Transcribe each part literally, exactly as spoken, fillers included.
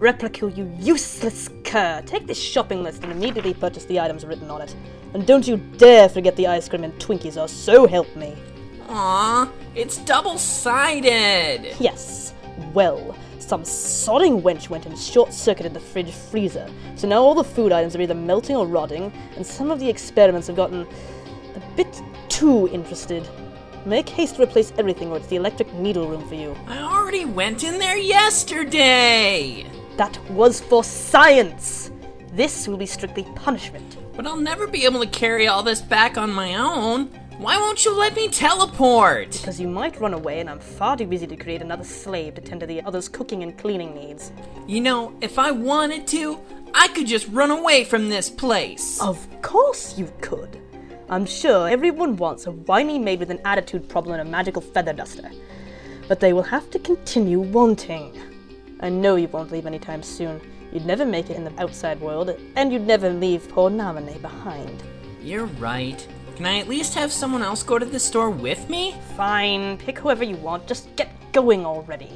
Replica, you useless cur! Take this shopping list and immediately purchase the items written on it. And don't you dare forget the ice cream and Twinkies, or so help me. Aww, it's double-sided! Yes, well, some sodding wench went and short-circuited the fridge freezer, so now all the food items are either melting or rotting, and some of the experiments have gotten a bit too interested. Make haste to replace everything or it's the electric needle room for you. I already went in there yesterday! That was for science! This will be strictly punishment. But I'll never be able to carry all this back on my own. Why won't you let me teleport? Because you might run away and I'm far too busy to create another slave to tend to the other's cooking and cleaning needs. You know, if I wanted to, I could just run away from this place. Of course you could. I'm sure everyone wants a whiny maid with an attitude problem and a magical feather duster. But they will have to continue wanting. I know you won't leave anytime soon. You'd never make it in the outside world, and you'd never leave poor Naminé behind. You're right. Can I at least have someone else go to the store with me? Fine, pick whoever you want, just get going already.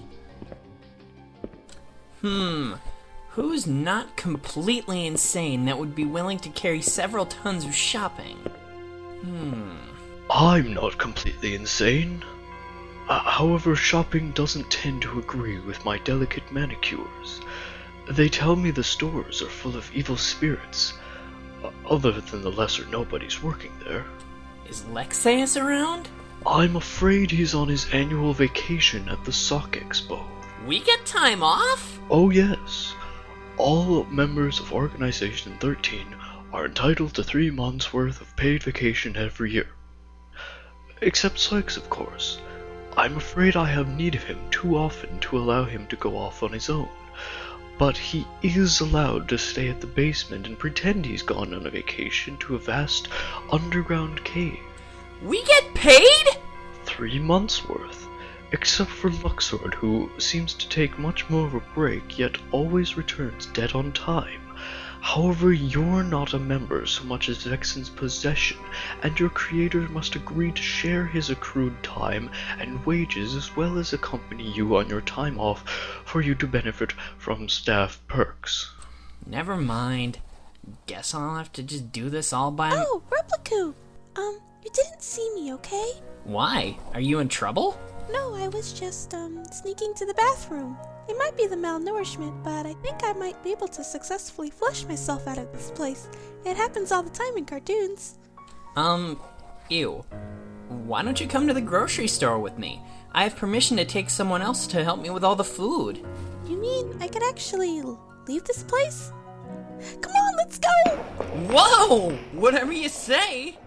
Hmm, who's not completely insane that would be willing to carry several tons of shopping? Hmm. I'm not completely insane. Uh, however, shopping doesn't tend to agree with my delicate manicures. They tell me the stores are full of evil spirits, uh, other than the lesser nobodies working there. Is Lexaeus around? I'm afraid he's on his annual vacation at the Sock Expo. We get time off? Oh yes. All members of Organization thirteen are entitled to three months' worth of paid vacation every year. Except Sykes, of course. I'm afraid I have need of him too often to allow him to go off on his own. But he is allowed to stay at the basement and pretend he's gone on a vacation to a vast underground cave. We get paid? Three months' worth. Except for Luxord, who seems to take much more of a break, yet always returns dead on time. However, you're not a member so much as Vexen's possession, and your creator must agree to share his accrued time and wages as well as accompany you on your time off for you to benefit from staff perks. Never mind. Guess I'll have to just do this all by m- Oh, Replicoo! Um, you didn't see me, okay? Why? Are you in trouble? No, I was just, um, sneaking to the bathroom. It might be the malnourishment, but I think I might be able to successfully flush myself out of this place. It happens all the time in cartoons. Um, ew. Why don't you come to the grocery store with me? I have permission to take someone else to help me with all the food. You mean I could actually leave this place? Come on, let's go! Whoa! Whatever you say!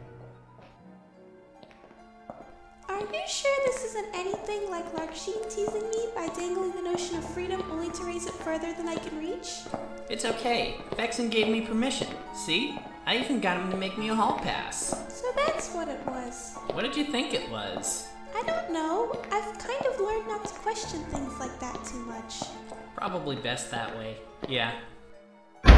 Are you sure this isn't anything like Larksheen teasing me by dangling the notion of freedom only to raise it further than I can reach? It's okay. Vexen gave me permission. See? I even got him to make me a hall pass. So that's what it was. What did you think it was? I don't know. I've kind of learned not to question things like that too much. Probably best that way. Yeah. I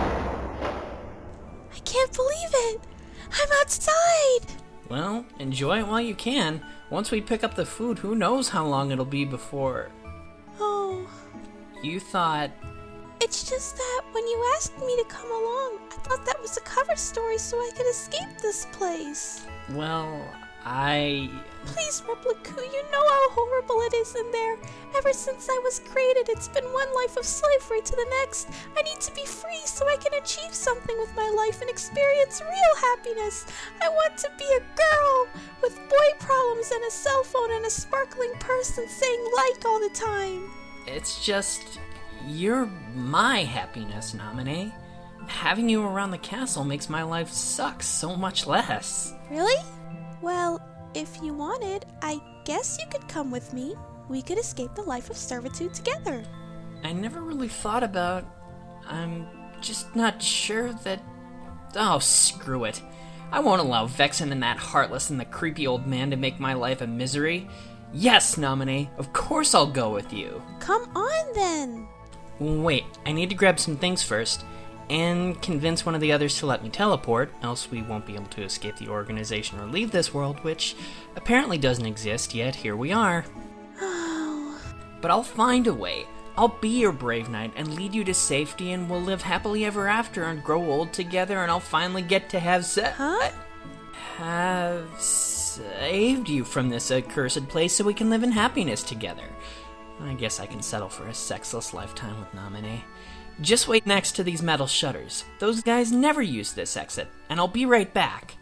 can't believe it! I'm outside! Well, enjoy it while you can. Once we pick up the food, who knows how long it'll be before... Oh... You thought... It's just that when you asked me to come along, I thought that was a cover story so I could escape this place. Well, I... Please, Replicoo, you know how horrible it is in there. Ever since I was created, it's been one life of slavery to the next. I need to be free so I can achieve something with my life and experience real happiness. I want to be a girl with boy problems and a cell phone and a sparkling purse and saying like all the time. It's just... You're my happiness, Naminé. Having you around the castle makes my life suck so much less. Really? Well... If you wanted, I guess you could come with me. We could escape the life of servitude together. I never really thought about... I'm just not sure that... Oh, screw it. I won't allow Vexen and that heartless and the creepy old man to make my life a misery. Yes, Naminé, of course I'll go with you. Come on, then. Wait, I need to grab some things first. And convince one of the others to let me teleport, else we won't be able to escape the organization or leave this world, which apparently doesn't exist, yet here we are. Oh. But I'll find a way. I'll be your brave knight and lead you to safety, and we'll live happily ever after and grow old together, and I'll finally get to have se- Huh? have saved you from this accursed place so we can live in happiness together. I guess I can settle for a sexless lifetime with Naminé. Just wait next to these metal shutters. Those guys never use this exit, and I'll be right back.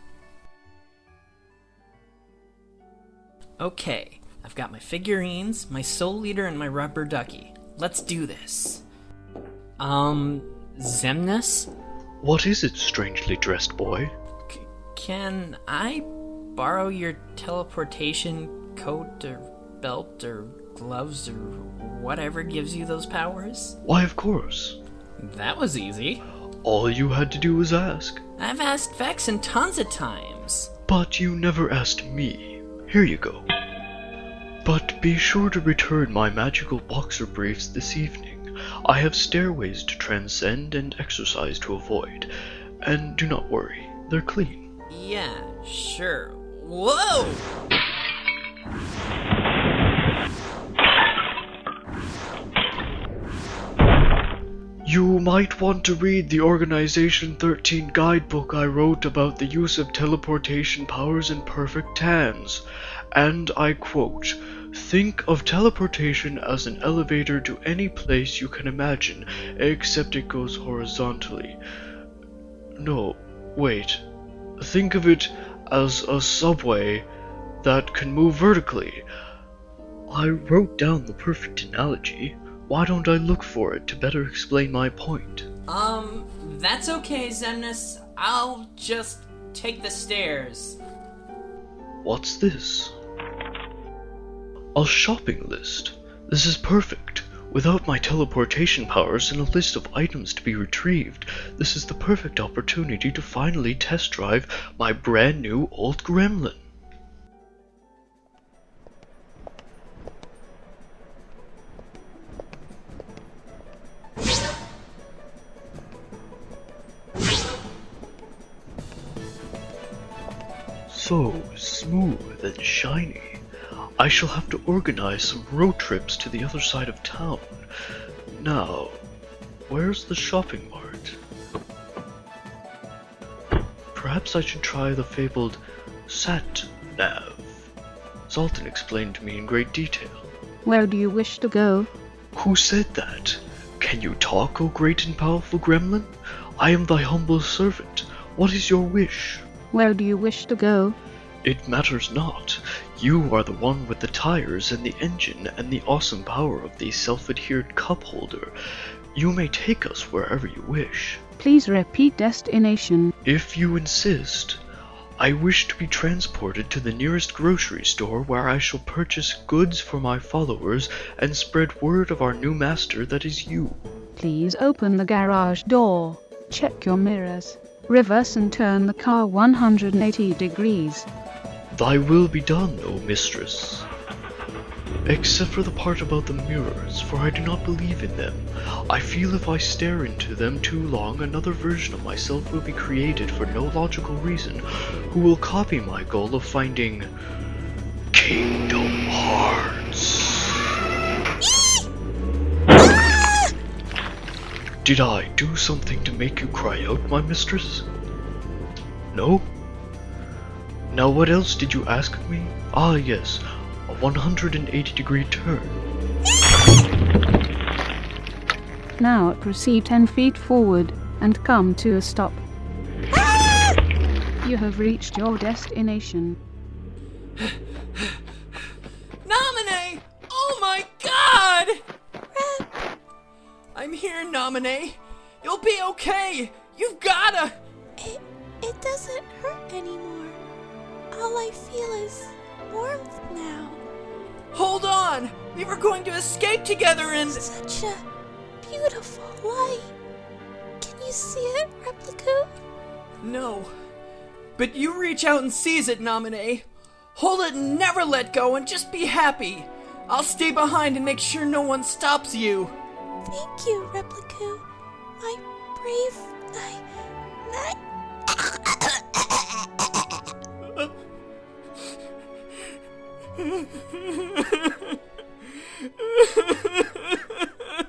Okay, I've got my figurines, my soul leader, and my rubber ducky. Let's do this. Um, Xemnas? What is it, strangely dressed boy? C- can I borrow your teleportation coat or belt or gloves or whatever gives you those powers? Why, of course. That was easy. All you had to do was ask. I've asked Vexen tons of times. But you never asked me. Here you go. But be sure to return my magical boxer briefs this evening. I have stairways to transcend and exercise to avoid. And do not worry, they're clean. Yeah, sure. Whoa! You might want to read the Organization thirteen guidebook I wrote about the use of teleportation powers in Perfect Hands. And I quote, "Think of teleportation as an elevator to any place you can imagine, except it goes horizontally. No, wait. Think of it as a subway that can move vertically." I wrote down the perfect analogy. Why don't I look for it to better explain my point? Um, that's okay, Xemnas. I'll just take the stairs. What's this? A shopping list. This is perfect. Without my teleportation powers and a list of items to be retrieved, this is the perfect opportunity to finally test drive my brand new old gremlin. So smooth and shiny. I shall have to organize some road trips to the other side of town. Now, where's the shopping mart? Perhaps I should try the fabled sat-nav. Zoltan explained to me in great detail. Where do you wish to go? Who said that? Can you talk, O great and powerful gremlin? I am thy humble servant. What is your wish? Where do you wish to go? It matters not. You are the one with the tires and the engine and the awesome power of the self-adhered cup holder. You may take us wherever you wish. Please repeat destination. If you insist. I wish to be transported to the nearest grocery store where I shall purchase goods for my followers and spread word of our new master that is you. Please open the garage door. Check your mirrors. Reverse and turn the car one hundred eighty degrees. Thy will be done, O mistress. Except for the part about the mirrors, for I do not believe in them. I feel if I stare into them too long, another version of myself will be created for no logical reason, who will copy my goal of finding Kingdom Hearts. Did I do something to make you cry out, my mistress? No? Now what else did you ask of me? Ah yes, a one hundred eighty degree turn. Now proceed ten feet forward and come to a stop. You have reached your destination. Naminé! Oh my god! I'm here, Naminé. You'll be okay. You've gotta. It, it doesn't hurt anymore. All I feel is warmth now. Hold on. We were going to escape together and... Such a beautiful light. Can you see it, Replica? No. But you reach out and seize it, Naminé. Hold it and never let go and just be happy. I'll stay behind and make sure no one stops you. Thank you, Replica. My brave knight. Knight.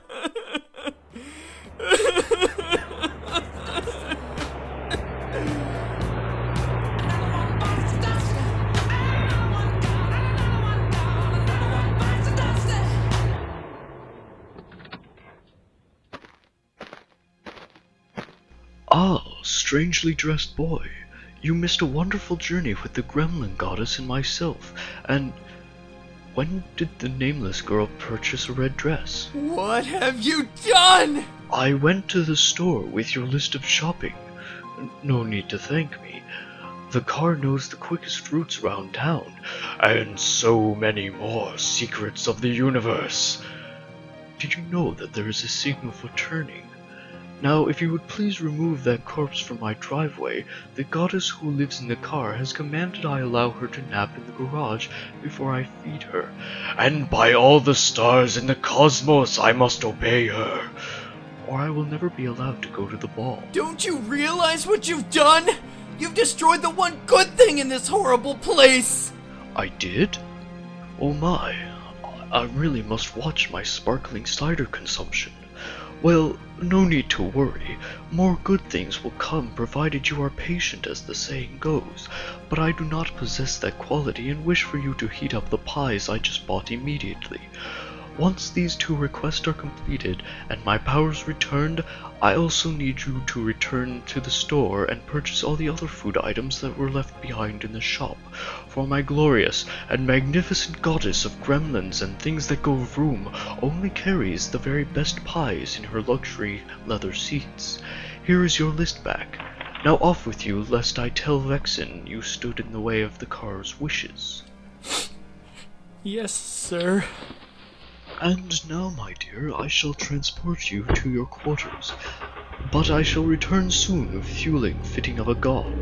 strangely dressed boy. You missed a wonderful journey with the Gremlin Goddess and myself, and when did the nameless girl purchase a red dress? What have you done? I went to the store with your list of shopping. No need to thank me. The car knows the quickest routes around town, and so many more secrets of the universe. Did you know that there is a signal for turning? Now, if you would please remove that corpse from my driveway, the goddess who lives in the car has commanded I allow her to nap in the garage before I feed her. And by all the stars in the cosmos, I must obey her, or I will never be allowed to go to the ball. Don't you realize what you've done? You've destroyed the one good thing in this horrible place! I did? Oh my, I really must watch my sparkling cider consumption. Well, no need to worry. More good things will come provided you are patient, as the saying goes. But I do not possess that quality and wish for you to heat up the pies I just bought immediately. Once these two requests are completed and my powers returned, I also need you to return to the store and purchase all the other food items that were left behind in the shop, for my glorious and magnificent goddess of gremlins and things that go vroom only carries the very best pies in her luxury leather seats. Here is your list back. Now off with you, lest I tell Vexen you stood in the way of the car's wishes. Yes, sir. And now, my dear, I shall transport you to your quarters, but I shall return soon with fueling fitting of a god.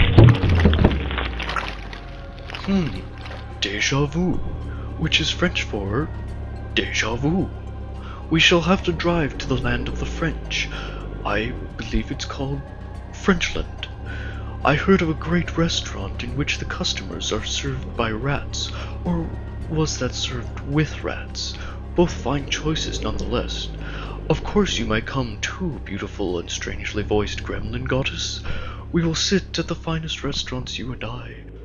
Hmm, déjà vu, which is French for déjà vu. We shall have to drive to the land of the French. I believe it's called Frenchland. I heard of a great restaurant in which the customers are served by rats, or was that served with rats? Both fine choices nonetheless. Of course you might come too, beautiful and strangely voiced gremlin goddess. We will sit at the finest restaurants, you and I.